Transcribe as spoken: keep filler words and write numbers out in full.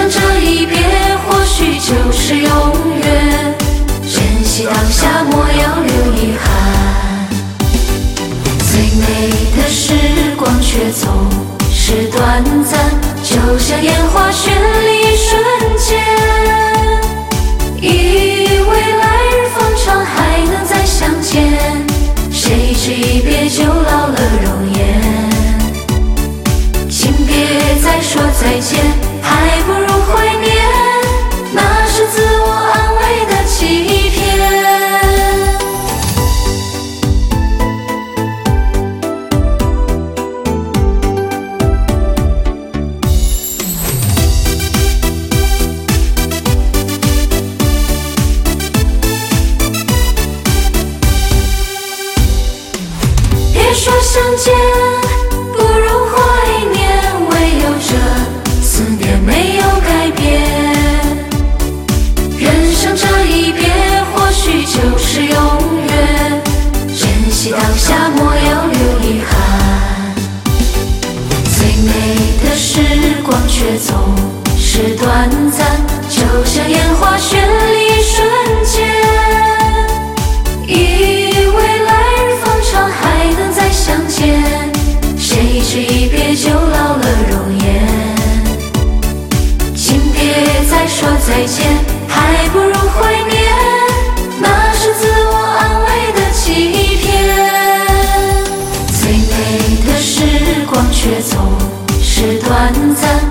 生这一别，或许就是永远。珍惜当下，莫要留遗憾。最美的时光却总是短暂，就像烟花绚丽瞬间。以为来日方长，还能再相见，谁知一别就老了容颜。请别再说再见，还不如怀念，那是自我安慰的欺骗。别说相见，不如怀念，唯有这思念没有改变。人生这一别，或许就是永远。珍惜当下，莫要留遗憾。最美的时光却总是短暂，就像烟花绚丽瞬间。以为来日方长，还能再相见，谁知一别就老了容颜。请别再说再见，还不如怀念，那是自我安慰的欺骗。最美的时光却总是短暂，